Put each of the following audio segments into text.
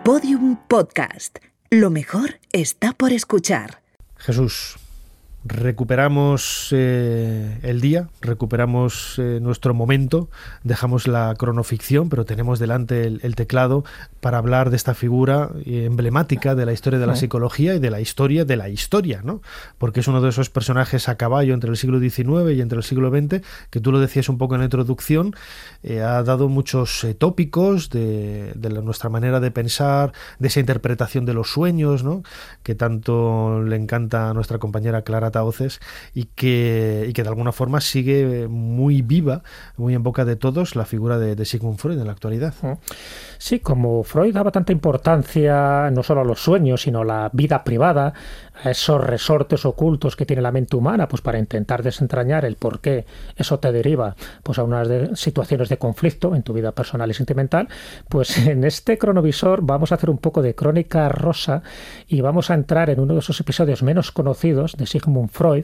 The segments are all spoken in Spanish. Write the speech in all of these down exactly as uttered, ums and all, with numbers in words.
Podium Podcast. Lo mejor está por escuchar. Jesús, recuperamos eh, el día, recuperamos eh, nuestro momento, dejamos la cronoficción, pero tenemos delante el, el teclado para hablar de esta figura emblemática de la historia de la psicología y de la historia de la historia, ¿no? Porque es uno de esos personajes a caballo entre el siglo diecinueve y entre el siglo veinte, que tú lo decías un poco en la introducción, eh, ha dado muchos eh, tópicos de, de la, nuestra manera de pensar, de esa interpretación de los sueños, ¿no? Que tanto le encanta a nuestra compañera Clara Tauces y que, y que de alguna forma sigue muy viva, muy en boca de todos, la figura de, de Sigmund Freud en la actualidad. Sí, como Freud daba tanta importancia no solo a los sueños, sino a la vida privada, a esos resortes ocultos que tiene la mente humana, pues para intentar desentrañar el por qué eso te deriva pues a unas de, situaciones de conflicto en tu vida personal y sentimental, pues en este cronovisor vamos a hacer un poco de crónica rosa y vamos a entrar en uno de esos episodios menos conocidos de Sigmund Freud.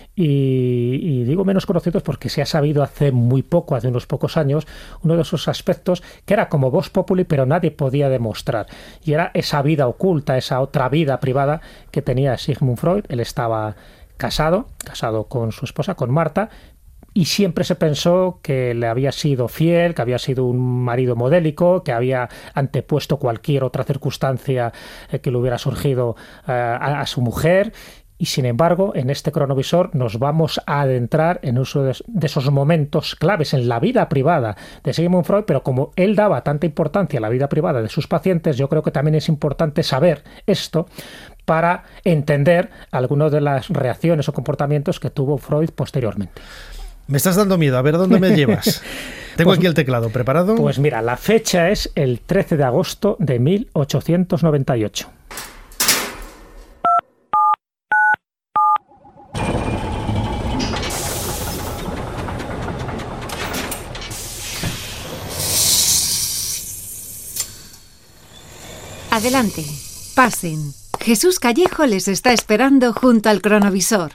Y, y digo menos conocidos porque se ha sabido hace muy poco, hace unos pocos años, uno de esos aspectos que era como vox populi, pero nadie podía demostrar. Y era esa vida oculta, esa otra vida privada que tenía Sigmund Freud. Él estaba casado, casado con su esposa, con Marta, y siempre se pensó que le había sido fiel, que había sido un marido modélico, que había antepuesto cualquier otra circunstancia eh, que le hubiera surgido eh, a, a su mujer. Y sin embargo, en este cronovisor nos vamos a adentrar en uno de esos momentos claves en la vida privada de Sigmund Freud, pero como él daba tanta importancia a la vida privada de sus pacientes, yo creo que también es importante saber esto para entender algunas de las reacciones o comportamientos que tuvo Freud posteriormente. Me estás dando miedo, a ver dónde me llevas. Tengo pues, aquí el teclado, ¿preparado? Pues mira, la fecha es el trece de agosto de mil ochocientos noventa y ocho. Adelante, pasen. Jesús Callejo les está esperando junto al cronovisor.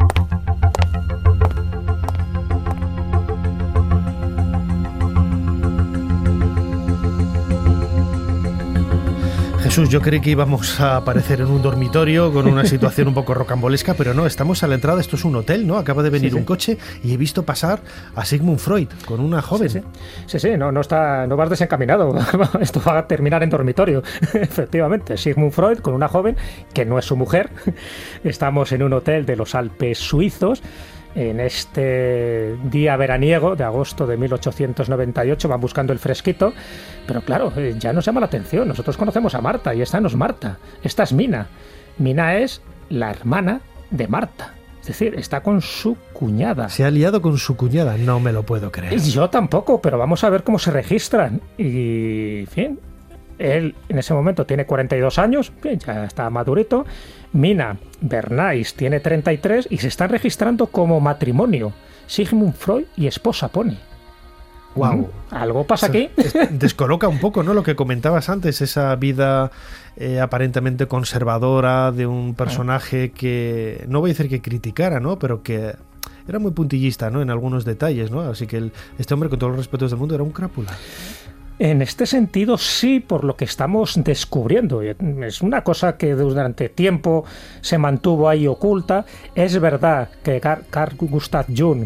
Jesús, yo creí que íbamos a aparecer en un dormitorio con una situación un poco rocambolesca, pero no, estamos a la entrada, esto es un hotel, ¿no? Acaba de venir sí, sí. un coche y he visto pasar a Sigmund Freud con una joven. Sí, sí, sí, sí no, no, está, no vas desencaminado, esto va a terminar en dormitorio, efectivamente. Sigmund Freud con una joven que no es su mujer, estamos en un hotel de los Alpes suizos, en este día veraniego de agosto de mil ochocientos noventa y ocho, van buscando el fresquito, pero claro, ya nos llama la atención. Nosotros conocemos a Marta y esta no es Marta, esta es Mina. Mina es la hermana de Marta, es decir, está con su cuñada. Se ha liado con su cuñada, no me lo puedo creer. Yo tampoco, pero vamos a ver cómo se registran. Y, en fin, él en ese momento tiene cuarenta y dos años, bien, ya está madurito. Mina Bernays tiene treinta y tres y se están registrando como matrimonio. Sigmund Freud y esposa pone. Wow. ¿Algo pasa aquí? Descoloca un poco, ¿no? Lo que comentabas antes, esa vida eh, aparentemente conservadora de un personaje que, no voy a decir que criticara, ¿no? Pero que era muy puntillista, ¿no? En algunos detalles, ¿no? Así que el, este hombre, con todos los respetos del mundo, era un crápula. En este sentido, sí, por lo que estamos descubriendo. Es una cosa que durante tiempo se mantuvo ahí oculta. Es verdad que Carl Gustav Jung,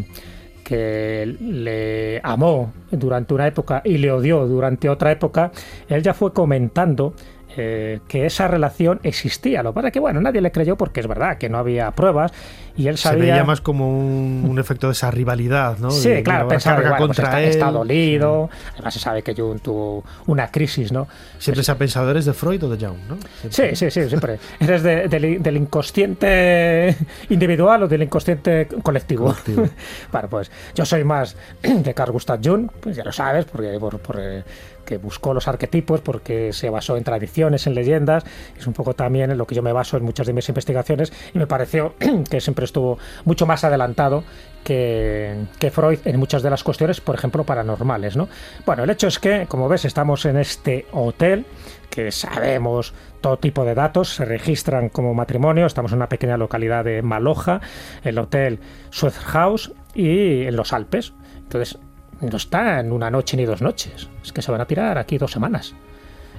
que le amó durante una época y le odió durante otra época, él ya fue comentando eh, que esa relación existía. Lo que pasa es que, bueno, nadie le creyó porque es verdad que no había pruebas y él sabía... Se veía más como un, un efecto de esa rivalidad, ¿no? Sí, de, claro, pensaba que bueno, pues está, está dolido. Sí. Además se sabe que Jung tuvo una crisis, ¿no? Siempre es... se ha pensado, ¿eres de Freud o de Jung, no? Siempre. Sí, sí, sí, siempre. ¿Eres de, de, del inconsciente individual o del inconsciente colectivo? colectivo. Bueno, pues yo soy más de Carl Gustav Jung, pues ya lo sabes, porque por... por eh, que buscó los arquetipos porque se basó en tradiciones, en leyendas. Es un poco también en lo que yo me baso en muchas de mis investigaciones y me pareció que siempre estuvo mucho más adelantado que, que Freud en muchas de las cuestiones, por ejemplo, paranormales, ¿no? Bueno, el hecho es que, como ves, estamos en este hotel que sabemos todo tipo de datos, se registran como matrimonio. Estamos en una pequeña localidad de Maloja, el hotel Schweizerhaus y en los Alpes. Entonces, no está en una noche ni dos noches, es que se van a tirar aquí dos semanas.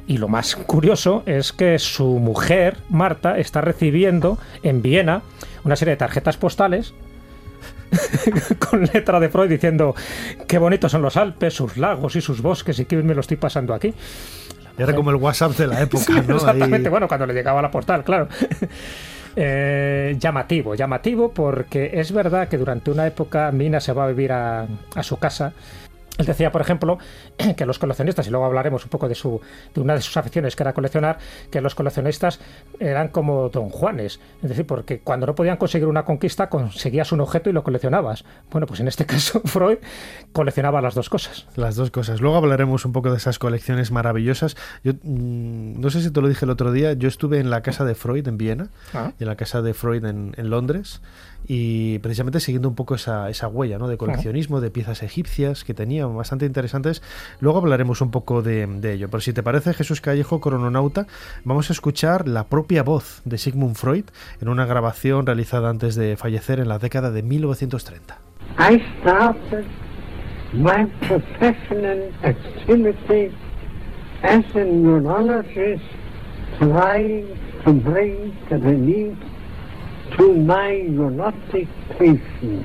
Y lo más curioso es que su mujer, Marta, está recibiendo en Viena una serie de tarjetas postales con letra de Freud diciendo qué bonitos son los Alpes, sus lagos y sus bosques y qué me lo estoy pasando aquí. Era como el WhatsApp de la época, sí, ¿no? Exactamente, Ahí... bueno, cuando le llegaba la postal, claro. Eh, llamativo, llamativo porque es verdad que durante una época Mina se va a vivir a, a su casa. Él decía, por ejemplo, que los coleccionistas, y luego hablaremos un poco de su de una de sus aficiones, que era coleccionar, que los coleccionistas eran como don Juanes. Es decir, porque cuando no podían conseguir una conquista, conseguías un objeto y lo coleccionabas. Bueno, pues en este caso Freud coleccionaba las dos cosas. Las dos cosas. Luego hablaremos un poco de esas colecciones maravillosas. Yo mmm, no sé si te lo dije el otro día, yo estuve en la casa de Freud en Viena, ah. y en la casa de Freud en, en Londres, y precisamente siguiendo un poco esa, esa huella, ¿no?, de coleccionismo, de piezas egipcias que tenía, bastante interesantes. Luego hablaremos un poco de, de ello, pero si te parece, Jesús Callejo, crononauta, vamos a escuchar la propia voz de Sigmund Freud en una grabación realizada antes de fallecer en la década de mil novecientos treinta. I started my professional activity as a neurologist, trying to bring relief to my neurotic patients.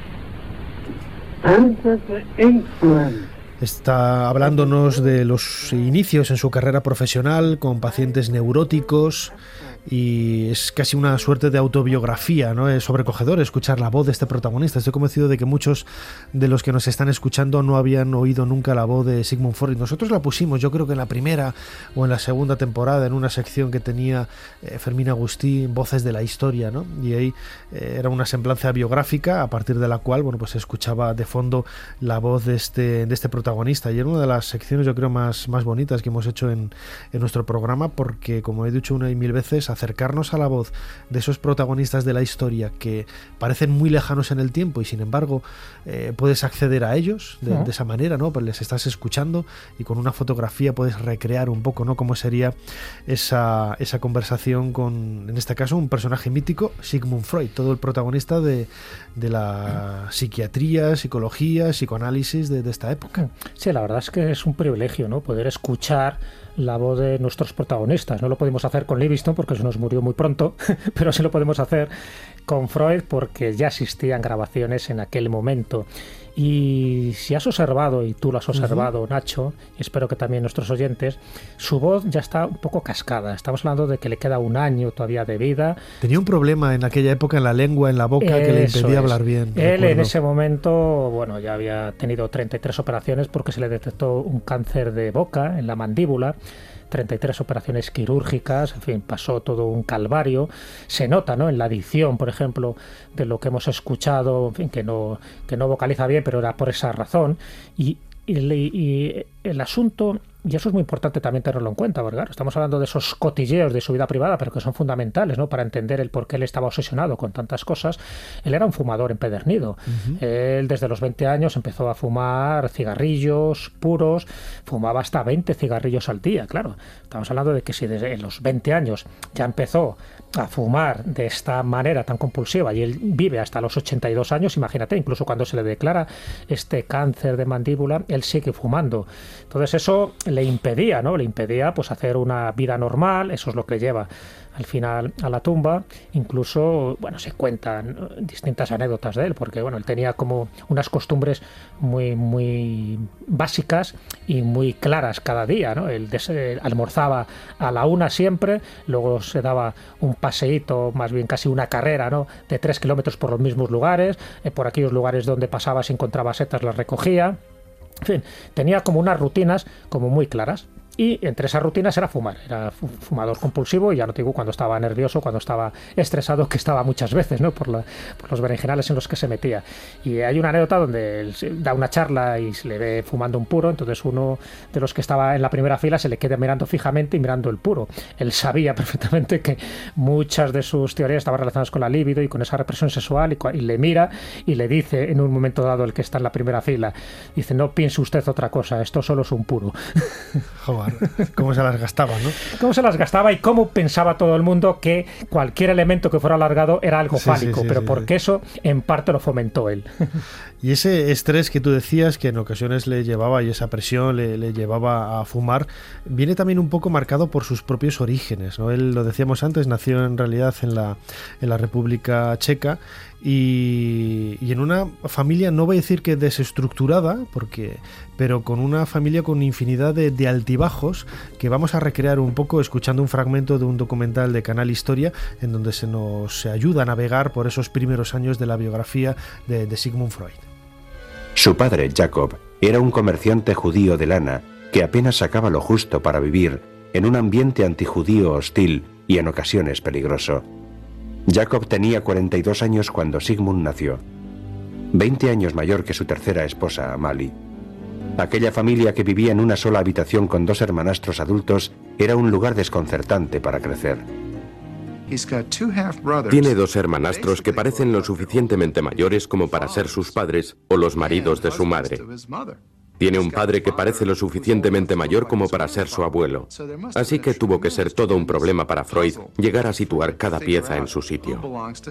Under the influence. Está hablándonos de los inicios en su carrera profesional con pacientes neuróticos, y es casi una suerte de autobiografía, ¿no? Es sobrecogedor escuchar la voz de este protagonista. Estoy convencido de que muchos de los que nos están escuchando no habían oído nunca la voz de Sigmund Freud. Nosotros la pusimos, yo creo que en la primera o en la segunda temporada, en una sección que tenía eh, Fermín Agustí, Voces de la Historia, ¿no? Y ahí eh, era una semblanza biográfica a partir de la cual, bueno, pues se escuchaba de fondo la voz de este, de este protagonista. Y era una de las secciones, yo creo, más, más bonitas que hemos hecho en, en nuestro programa, porque, como he dicho una y mil veces, acercarnos a la voz de esos protagonistas de la historia que parecen muy lejanos en el tiempo y sin embargo eh, puedes acceder a ellos de, uh-huh. de esa manera, ¿no? Pues les estás escuchando y con una fotografía puedes recrear un poco, ¿no?, cómo sería esa, esa conversación con, en este caso, un personaje mítico, Sigmund Freud, todo el protagonista de, de la psiquiatría, psicología, psicoanálisis de, de esta época. Sí, la verdad es que es un privilegio, ¿no?, poder escuchar la voz de nuestros protagonistas. No lo podemos hacer con Livingstone porque se nos murió muy pronto, pero sí lo podemos hacer con Freud porque ya existían grabaciones en aquel momento. Y si has observado, y tú lo has observado, uh-huh. Nacho, y espero que también nuestros oyentes, su voz ya está un poco cascada. Estamos hablando de que le queda un año todavía de vida. Tenía un problema en aquella época en la lengua, en la boca, Eso que le impedía es. hablar bien. Él recuerdo. En ese momento, bueno, ya había tenido treinta y tres operaciones porque se le detectó un cáncer de boca en la mandíbula. treinta y tres operaciones quirúrgicas, en fin, pasó todo un calvario. Se nota, ¿no?, en la dicción, por ejemplo, de lo que hemos escuchado, en fin, que no, que no vocaliza bien, pero era por esa razón. Y, y, y el asunto, y eso es muy importante también tenerlo en cuenta, porque claro, estamos hablando de esos cotilleos de su vida privada, pero que son fundamentales, ¿no?, para entender el por qué él estaba obsesionado con tantas cosas. Él era un fumador empedernido. Uh-huh. Él desde los veinte años empezó a fumar cigarrillos puros, fumaba hasta veinte cigarrillos al día, claro. Estamos hablando de que si desde los veinte años ya empezó a fumar de esta manera tan compulsiva y él vive hasta los ochenta y dos años, imagínate, incluso cuando se le declara este cáncer de mandíbula, él sigue fumando. Entonces eso le impedía, ¿no? Le impedía pues hacer una vida normal. Eso es lo que lleva al final a la tumba. Incluso, bueno, se cuentan distintas anécdotas de él, porque bueno, él tenía como unas costumbres muy, muy básicas y muy claras cada día, ¿no? Él des- almorzaba a la una siempre, luego se daba un paseíto, más bien casi una carrera, ¿no?, de tres kilómetros por los mismos lugares, eh, por aquellos lugares donde pasaba, si encontraba setas las recogía. En fin, tenía como unas rutinas como muy claras. Y entre esas rutinas era fumar. Era fumador compulsivo, y ya no te digo cuando estaba nervioso, cuando estaba estresado, que estaba muchas veces, ¿no?, por, la, por los berenjenales en los que se metía. Y hay una anécdota donde él da una charla y se le ve fumando un puro, entonces uno de los que estaba en la primera fila se le queda mirando fijamente y mirando el puro. Él sabía perfectamente que muchas de sus teorías estaban relacionadas con la libido y con esa represión sexual, y, y le mira y le dice en un momento dado, el que está en la primera fila, dice: no piense usted otra cosa, esto solo es un puro. Joder. cómo se las gastaba, ¿no? Cómo se las gastaba y cómo pensaba todo el mundo que cualquier elemento que fuera alargado era algo Sí, fálico, sí, sí, pero sí, porque sí. eso en parte lo fomentó él. Y ese estrés que tú decías que en ocasiones le llevaba, y esa presión le, le llevaba a fumar, viene también un poco marcado por sus propios orígenes, ¿no? Él, lo decíamos antes, nació en realidad en la, en la República Checa y, y en una familia, no voy a decir que desestructurada, porque, pero con una familia con infinidad de, de altibajos que vamos a recrear un poco escuchando un fragmento de un documental de Canal Historia en donde se nos ayuda a navegar por esos primeros años de la biografía de, de Sigmund Freud. Su padre, Jacob, era un comerciante judío de lana que apenas sacaba lo justo para vivir en un ambiente antijudío hostil y en ocasiones peligroso. Jacob tenía cuarenta y dos años cuando Sigmund nació, veinte años mayor que su tercera esposa, Amalie. Aquella familia que vivía en una sola habitación con dos hermanastros adultos era un lugar desconcertante para crecer. Tiene dos hermanastros que parecen lo suficientemente mayores como para ser sus padres o los maridos de su madre. Tiene un padre que parece lo suficientemente mayor como para ser su abuelo. Así que tuvo que ser todo un problema para Freud llegar a situar cada pieza en su sitio.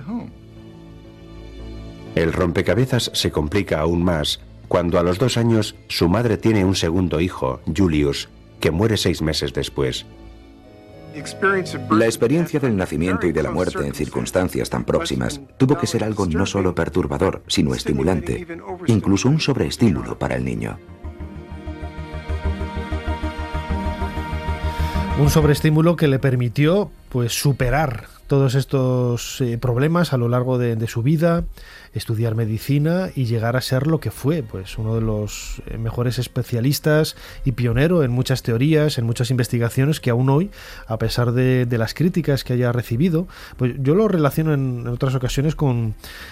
El rompecabezas se complica aún más cuando a los dos años su madre tiene un segundo hijo, Julius, que muere seis meses después. La experiencia del nacimiento y de la muerte en circunstancias tan próximas tuvo que ser algo no solo perturbador, sino estimulante, incluso un sobreestímulo para el niño. Un sobreestímulo que le permitió, pues, superar todos estos eh, problemas a lo largo de, de su vida, estudiar medicina y llegar a ser lo que fue, pues uno de los eh, mejores especialistas y pionero en muchas teorías, en muchas investigaciones que aún hoy, a pesar de, de las críticas que haya recibido, pues yo lo relaciono en, en otras ocasiones con,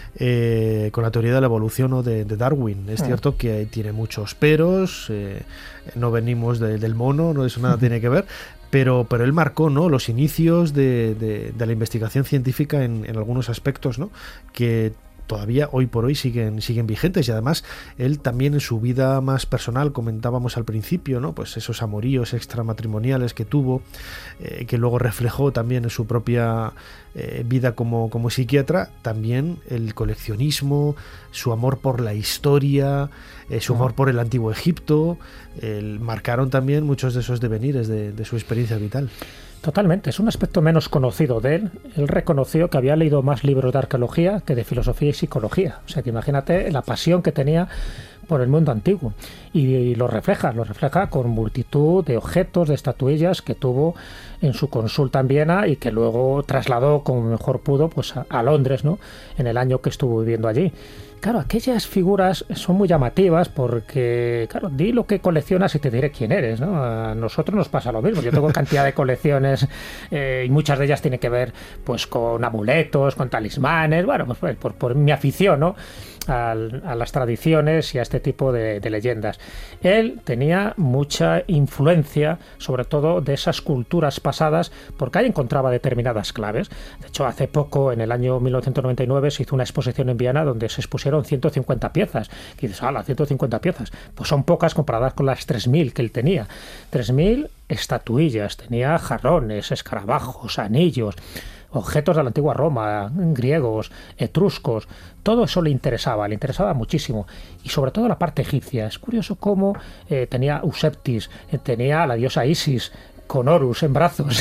eh, con la teoría de la evolución, ¿no? de, de Darwin. Es cierto que tiene muchos peros, eh, no venimos de, del mono, no, eso nada tiene que ver. Pero, pero él marcó, ¿no?, los inicios de, de, de la investigación científica en, en algunos aspectos, ¿no?, que todavía hoy por hoy siguen, siguen vigentes. Y además él también en su vida más personal, comentábamos al principio, ¿no?, pues esos amoríos extramatrimoniales que tuvo, eh, que luego reflejó también en su propia eh, vida como, como psiquiatra, también el coleccionismo, su amor por la historia, eh, su amor por el antiguo Egipto, eh, marcaron también muchos de esos devenires de, de su experiencia vital. Totalmente, es un aspecto menos conocido de él. Él reconoció que había leído más libros de arqueología que de filosofía y psicología. O sea que imagínate la pasión que tenía por el mundo antiguo. Y, y lo refleja, lo refleja con multitud de objetos, de estatuillas que tuvo en su consulta en Viena y que luego trasladó como mejor pudo pues a, a Londres, ¿no?, en el año que estuvo viviendo allí. Claro, aquellas figuras son muy llamativas porque, claro, di lo que coleccionas y te diré quién eres, ¿no? A nosotros nos pasa lo mismo. Yo tengo cantidad de colecciones eh, y muchas de ellas tienen que ver pues con amuletos, con talismanes, bueno, pues por, por mi afición, ¿no?, a, a las tradiciones y a este tipo de, de leyendas. Él tenía mucha influencia, sobre todo de esas culturas pasadas, porque ahí encontraba determinadas claves. De hecho, hace poco, en el año mil novecientos noventa y nueve, se hizo una exposición en Viena donde se expusieron ciento cincuenta piezas. Y dices, ¡hala, ciento cincuenta piezas! Pues son pocas comparadas con las tres mil que él tenía. tres mil estatuillas, tenía jarrones, escarabajos, anillos, objetos de la antigua Roma, griegos, etruscos. Todo eso le interesaba, le interesaba muchísimo. Y sobre todo la parte egipcia. Es curioso cómo eh, tenía Eusebtis, eh, tenía a la diosa Isis con Horus en brazos,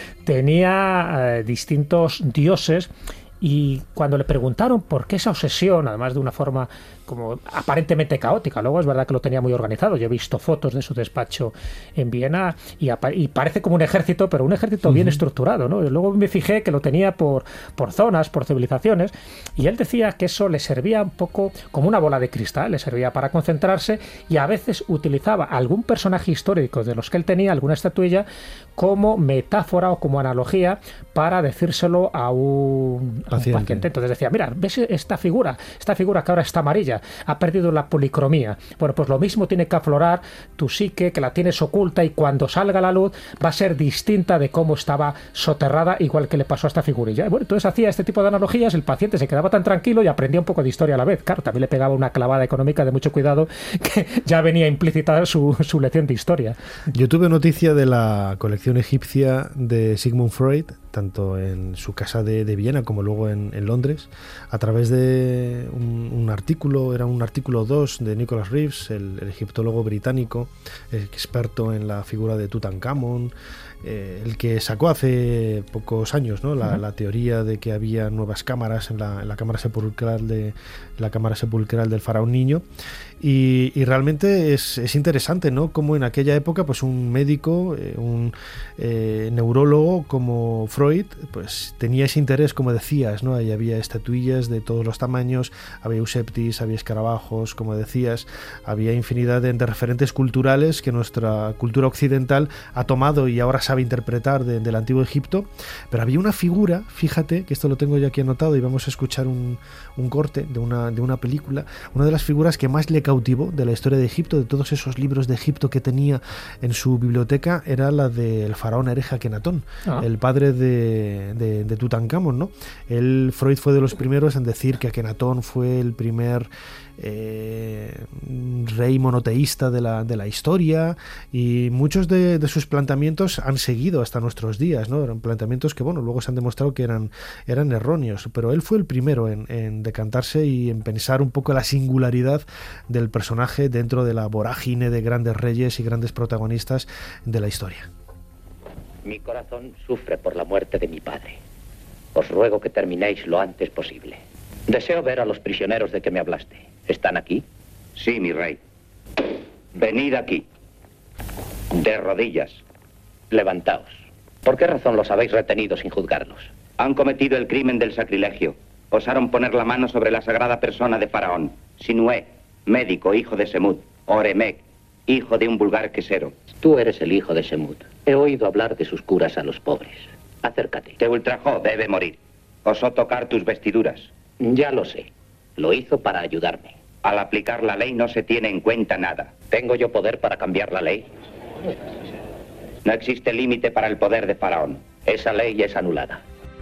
tenía eh, distintos dioses. Y cuando le preguntaron por qué esa obsesión, además de una forma como aparentemente caótica, luego es verdad que lo tenía muy organizado. Yo he visto fotos de su despacho en Viena y, y parece como un ejército, pero un ejército bien uh-huh. estructurado, ¿no? Y luego me fijé que lo tenía por, por zonas, por civilizaciones, y él decía que eso le servía un poco como una bola de cristal, le servía para concentrarse, y a veces utilizaba algún personaje histórico de los que él tenía, alguna estatuilla, como metáfora o como analogía para decírselo a un, paciente. paciente. Entonces decía, mira, ¿ves esta figura? Esta figura que ahora está amarilla, ha perdido la policromía. Bueno, pues lo mismo tiene que aflorar tu psique, que la tienes oculta, y cuando salga a la luz va a ser distinta de cómo estaba soterrada, igual que le pasó a esta figurilla. Bueno, entonces hacía este tipo de analogías, el paciente se quedaba tan tranquilo y aprendía un poco de historia a la vez. Claro, también le pegaba una clavada económica de mucho cuidado, que ya venía implícita su, su lección de historia. Yo tuve noticia de la colección egipcia de Sigmund Freud, tanto en su casa de, de Viena como luego en, en Londres, a través de un, un artículo, era un artículo dos de Nicholas Reeves, el, el egiptólogo británico, experto en la figura de Tutankamón, eh, el que sacó hace pocos años, ¿no? la, uh-huh. la teoría de que había nuevas cámaras en la, en la cámara sepulcral de la cámara sepulcral del faraón niño. Y, y realmente es, es interesante, ¿no? Como en aquella época, pues un médico, eh, un eh, neurólogo como Freud, pues tenía ese interés, como decías, ¿no? Ahí había estatuillas de todos los tamaños, había euseptis, había escarabajos, como decías, había infinidad de, de referentes culturales que nuestra cultura occidental ha tomado y ahora sabe interpretar de, del antiguo Egipto. Pero había una figura, fíjate, que esto lo tengo yo aquí anotado y vamos a escuchar un, un corte de una, de una película, una de las figuras que más le cautivó de la historia de Egipto, de todos esos libros de Egipto que tenía en su biblioteca, era la del faraón hereje Akenatón, ah. el padre de, de, de Tutankamón, ¿no? Él, Freud fue de los primeros en decir que Akenatón fue el primer eh, rey monoteísta de la, de la historia, y muchos de, de sus planteamientos han seguido hasta nuestros días, ¿no? Eran planteamientos que, bueno, luego se han demostrado que eran, eran erróneos, pero él fue el primero en, en decantarse y en pensar un poco la singularidad del personaje dentro de la vorágine de grandes reyes y grandes protagonistas de la historia. Mi corazón sufre por la muerte de mi padre. Os ruego que terminéis lo antes posible. Deseo ver a los prisioneros de que me hablaste. ¿Están aquí? Sí, mi rey. Venid aquí. De rodillas. Levantaos. ¿Por qué razón los habéis retenido sin juzgarlos? Han cometido el crimen del sacrilegio. Osaron poner la mano sobre la sagrada persona de Faraón. Sinué, médico, hijo de Semut. Oremec, hijo de un vulgar quesero. Tú eres el hijo de Semut. He oído hablar de sus curas a los pobres. Acércate. Te ultrajó, debe morir. Osó tocar tus vestiduras. Ya lo sé. Lo hizo para ayudarme. Al aplicar la ley no se tiene en cuenta nada. ¿Tengo yo poder para cambiar la ley? No existe límite para el poder de Faraón. Esa ley es anulada.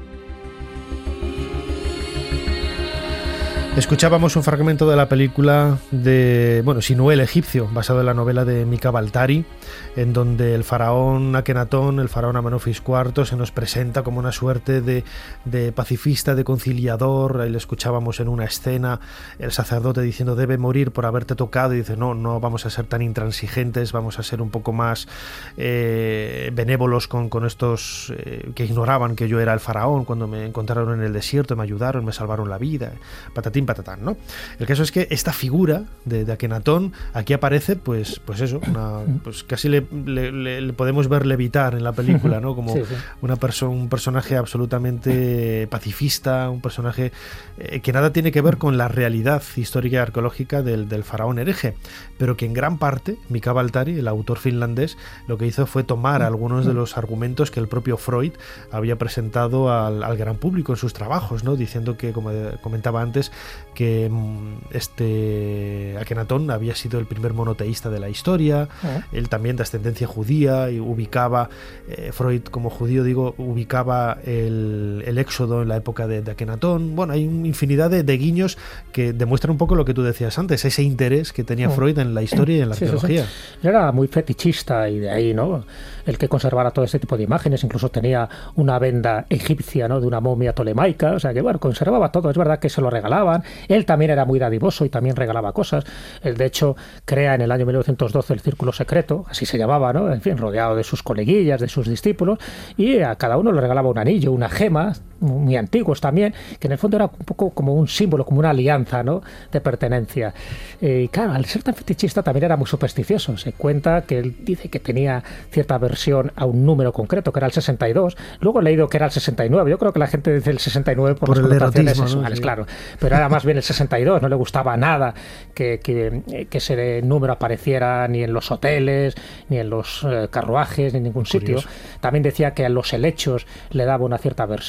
Escuchábamos un fragmento de la película de, bueno, Sinué el egipcio, basado en la novela de Mika Baltari, en donde el faraón Akenatón, el faraón Amenofis cuarto, se nos presenta como una suerte de, de pacifista, de conciliador. Ahí le escuchábamos en una escena el sacerdote diciendo debe morir por haberte tocado, y dice no, no vamos a ser tan intransigentes, vamos a ser un poco más eh, benévolos con, con estos eh, que ignoraban que yo era el faraón cuando me encontraron en el desierto, me ayudaron, me salvaron la vida, patatín patatán, ¿no? El caso es que esta figura de, de Akenatón aquí aparece, pues, pues eso, una, pues casi le, le, le podemos ver levitar en la película, ¿no? Como sí, sí. Una perso- un personaje absolutamente pacifista, un personaje eh, que nada tiene que ver con la realidad histórica y arqueológica del, del faraón hereje, pero que en gran parte Mika Baltari, el autor finlandés, lo que hizo fue tomar algunos de los argumentos que el propio Freud había presentado al, al gran público en sus trabajos, ¿no? Diciendo que, como comentaba antes, que este Akenatón había sido el primer monoteísta de la historia, ¿eh? Él también de ascendencia judía, y ubicaba, eh, Freud como judío, digo, ubicaba el, el éxodo en la época de, de Akenatón. Bueno, hay una infinidad de, de guiños que demuestran un poco lo que tú decías antes, ese interés que tenía Freud en la historia y en la sí, arqueología. Sí, sí. Era muy fetichista, y de ahí, ¿no?, el que conservara todo este tipo de imágenes. Incluso tenía una venda egipcia, ¿no?, de una momia tolemaica, o sea que, bueno, conservaba todo. Es verdad que se lo regalaban. Él también era muy dadivoso y también regalaba cosas. Él, de hecho, crea en el año mil novecientos doce el Círculo Secreto, así se llamaba, ¿no?, en fin, rodeado de sus coleguillas, de sus discípulos, y a cada uno le regalaba un anillo, una gema, muy antiguos también, que en el fondo era un poco como un símbolo, como una alianza, ¿no?, de pertenencia. Y claro, al ser tan fetichista también era muy supersticioso. Se cuenta que él dice que tenía cierta aversión a un número concreto, que era el sesenta y dos. Luego he leído que era el sesenta y nueve. Yo creo que la gente dice el sesenta y nueve por, por las connotaciones sexuales, ¿no? Sí. Claro. Pero era más bien el sesenta y dos. No le gustaba nada que, que, que ese número apareciera ni en los hoteles, ni en los eh, carruajes, ni en ningún sitio. Curioso. También decía que a los helechos le daba una cierta aversión.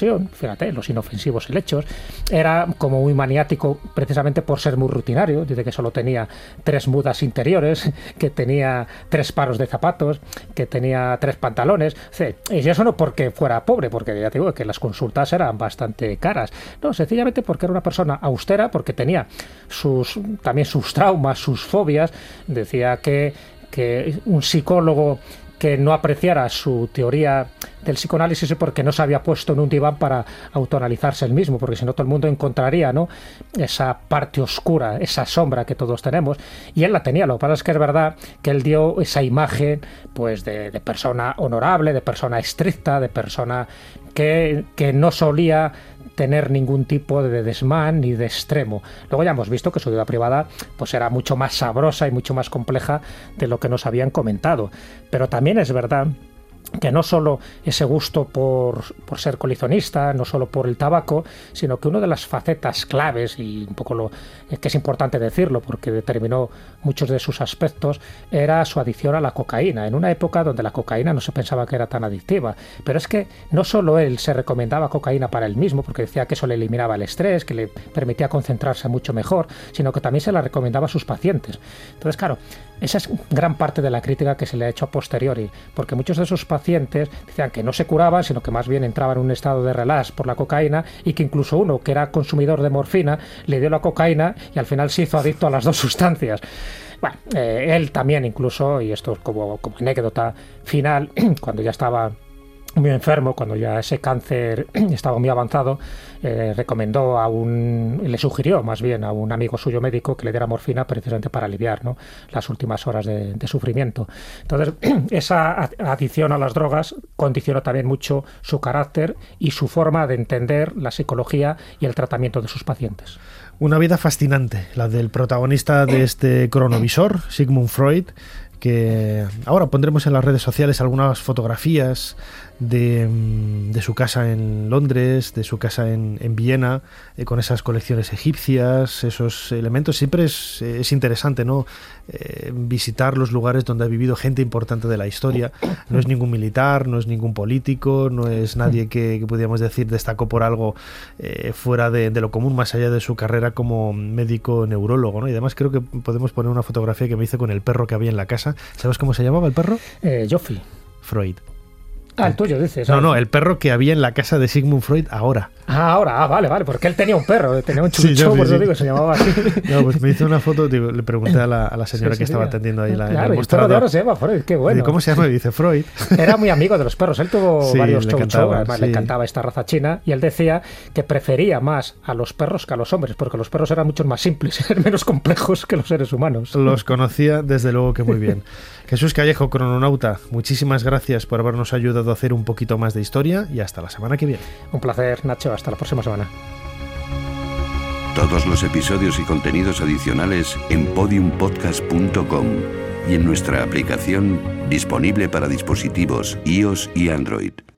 fíjate, los inofensivos helechos. Era como muy maniático precisamente por ser muy rutinario. Dice que solo tenía tres mudas interiores, que tenía tres paros de zapatos, que tenía tres pantalones. Y eso no porque fuera pobre, porque ya te digo que las consultas eran bastante caras. No, sencillamente porque era una persona austera, porque tenía sus también sus traumas, sus fobias. Decía que, que un psicólogo que no apreciara su teoría del psicoanálisis es porque no se había puesto en un diván para autoanalizarse el mismo, porque si no todo el mundo encontraría, ¿no?, esa parte oscura, esa sombra que todos tenemos, y él la tenía. Lo que pasa es que es verdad que él dio esa imagen pues de, de persona honorable, de persona estricta, de persona que, que no solía tener ningún tipo de desmán ni de extremo. Luego ya hemos visto que su vida privada pues era mucho más sabrosa y mucho más compleja de lo que nos habían comentado. Pero también es verdad que no solo ese gusto por, por ser coleccionista, no solo por el tabaco, sino que una de las facetas claves, y un poco lo que es importante decirlo porque determinó muchos de sus aspectos, era su adicción a la cocaína, en una época donde la cocaína no se pensaba que era tan adictiva. Pero es que no solo él se recomendaba cocaína para él mismo, porque decía que eso le eliminaba el estrés, que le permitía concentrarse mucho mejor, sino que también se la recomendaba a sus pacientes. Entonces, claro, esa es gran parte de la crítica que se le ha hecho a posteriori, porque muchos de sus pacientes decían que no se curaban, sino que más bien entraban en un estado de relax por la cocaína, y que incluso uno que era consumidor de morfina le dio la cocaína y al final se hizo adicto a las dos sustancias. Bueno, eh, él también incluso, y esto es como, como anécdota final, cuando ya estaba muy enfermo, cuando ya ese cáncer estaba muy avanzado, eh, recomendó a un, le sugirió más bien a un amigo suyo médico que le diera morfina precisamente para aliviar, ¿no?, las últimas horas de, de sufrimiento. Entonces, esa adicción a las drogas condicionó también mucho su carácter y su forma de entender la psicología y el tratamiento de sus pacientes. Una vida fascinante, la del protagonista de este cronovisor, Sigmund Freud, que ahora pondremos en las redes sociales algunas fotografías de, de su casa en Londres, de su casa en, en Viena, eh, con esas colecciones egipcias, esos elementos. Siempre es, es interesante, ¿no?, eh, visitar los lugares donde ha vivido gente importante de la historia. No es ningún militar, no es ningún político, no es nadie que, que podríamos decir destacó por algo eh, fuera de, de lo común, más allá de su carrera como médico neurólogo, ¿no? Y además creo que podemos poner una fotografía que me hice con el perro que había en la casa. ¿Sabes cómo se llamaba el perro? Eh, Joffrey. Freud. Ah, el tuyo, dices. No, no, el perro que había en la casa de Sigmund Freud ahora. Ah, ahora, ah, vale, vale, porque él tenía un perro, tenía un chucho, sí, por eso sí. digo, se llamaba así. No, pues me hice una foto, digo, le pregunté a la, a la señora sí, sí, que estaba sí, atendiendo ahí la, claro, en el mostrador. El perro de ahora se llama Freud, qué bueno. ¿Cómo se llama? Y dice Freud. Era muy amigo de los perros, él tuvo sí, varios chow chow, además sí. le encantaba esta raza china, y él decía que prefería más a los perros que a los hombres, porque los perros eran mucho más simples, eran menos complejos que los seres humanos. Los conocía desde luego que muy bien. Jesús Callejo, crononauta, muchísimas gracias por habernos ayudado a hacer un poquito más de historia y hasta la semana que viene. Un placer, Nacho, hasta la próxima semana. Todos los episodios y contenidos adicionales en podium podcast punto com y en nuestra aplicación disponible para dispositivos iOS y Android.